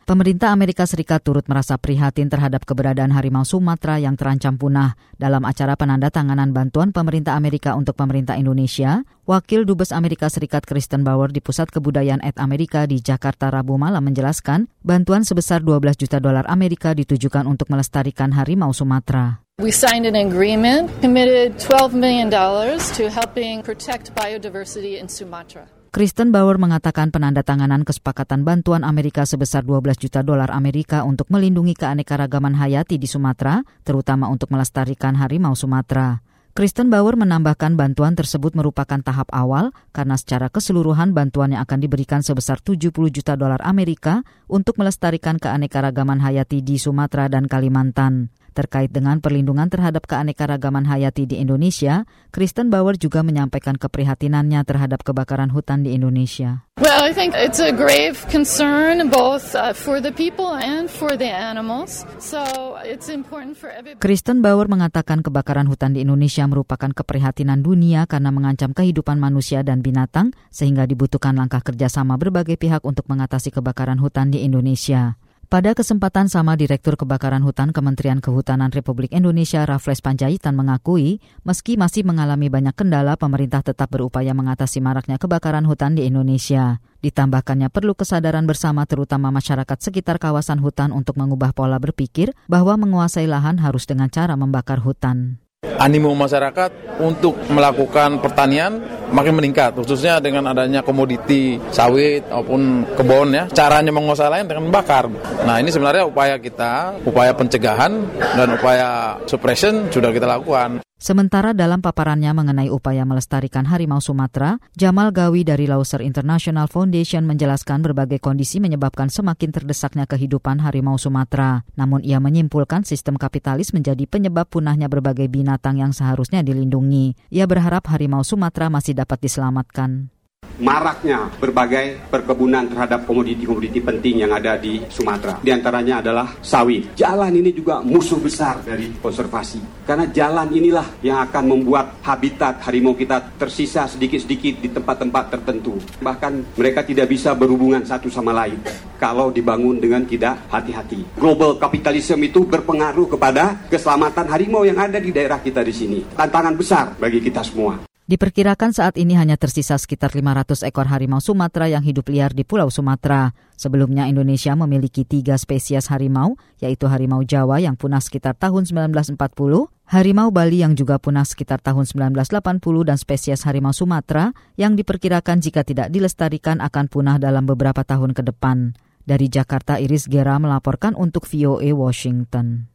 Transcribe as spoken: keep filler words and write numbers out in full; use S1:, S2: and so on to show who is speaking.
S1: Pemerintah Amerika Serikat turut merasa prihatin terhadap keberadaan harimau Sumatera yang terancam punah. Dalam acara penandatanganan bantuan pemerintah Amerika untuk pemerintah Indonesia, Wakil Dubes Amerika Serikat Kristen Bauer di Pusat Kebudayaan Ed Amerika di Jakarta Rabu malam menjelaskan, bantuan sebesar dua belas juta dolar Amerika ditujukan untuk melestarikan harimau Sumatera.
S2: We signed an agreement, committed twelve million dollars to helping protect biodiversity in Sumatra.
S1: Kristen Bauer mengatakan penandatanganan kesepakatan bantuan Amerika sebesar dua belas juta dolar Amerika untuk melindungi keanekaragaman hayati di Sumatera, terutama untuk melestarikan harimau Sumatera. Kristen Bauer menambahkan bantuan tersebut merupakan tahap awal karena secara keseluruhan bantuan yang akan diberikan sebesar tujuh puluh juta dolar Amerika untuk melestarikan keanekaragaman hayati di Sumatera dan Kalimantan. Terkait dengan perlindungan terhadap keanekaragaman hayati di Indonesia, Kristen Bauer juga menyampaikan keprihatinannya terhadap kebakaran hutan di Indonesia.
S2: Well, I think it's a grave concern both uh, for the people and for the animals. So it's important for everybody.
S1: Kristen Bauer mengatakan kebakaran hutan di Indonesia merupakan keprihatinan dunia karena mengancam kehidupan manusia dan binatang, sehingga dibutuhkan langkah kerjasama berbagai pihak untuk mengatasi kebakaran hutan di Indonesia. Pada kesempatan sama, Direktur Kebakaran Hutan Kementerian Kehutanan Republik Indonesia Raffles Panjaitan mengakui, meski masih mengalami banyak kendala, pemerintah tetap berupaya mengatasi maraknya kebakaran hutan di Indonesia. Ditambahkannya perlu kesadaran bersama terutama masyarakat sekitar kawasan hutan untuk mengubah pola berpikir bahwa menguasai lahan harus dengan cara membakar hutan.
S3: Animo masyarakat untuk melakukan pertanian makin meningkat, khususnya dengan adanya komoditi sawit maupun kebun ya. Caranya menguasai lahan dengan membakar. Nah, ini sebenarnya upaya kita, upaya pencegahan dan upaya suppression sudah kita lakukan.
S1: Sementara dalam paparannya mengenai upaya melestarikan harimau Sumatera, Jamal Gawi dari Lauser International Foundation menjelaskan berbagai kondisi menyebabkan semakin terdesaknya kehidupan harimau Sumatera. Namun ia menyimpulkan sistem kapitalis menjadi penyebab punahnya berbagai binatang yang seharusnya dilindungi. Ia berharap harimau Sumatera masih dapat diselamatkan.
S4: Maraknya berbagai perkebunan terhadap komoditi-komoditi penting yang ada di Sumatera. Di antaranya adalah sawit. Jalan ini juga musuh besar dari konservasi. Karena jalan inilah yang akan membuat habitat harimau kita tersisa sedikit-sedikit di tempat-tempat tertentu. Bahkan mereka tidak bisa berhubungan satu sama lain kalau dibangun dengan tidak hati-hati. Global capitalism itu berpengaruh kepada keselamatan harimau yang ada di daerah kita di sini. Tantangan besar bagi kita semua.
S1: Diperkirakan saat ini hanya tersisa sekitar lima ratus ekor harimau Sumatera yang hidup liar di Pulau Sumatera. Sebelumnya Indonesia memiliki tiga spesies harimau, yaitu harimau Jawa yang punah sekitar tahun sembilan belas empat puluh, harimau Bali yang juga punah sekitar tahun sembilan belas delapan puluh, dan spesies harimau Sumatera yang diperkirakan jika tidak dilestarikan akan punah dalam beberapa tahun ke depan. Dari Jakarta, Iris Gera melaporkan untuk V O A Washington.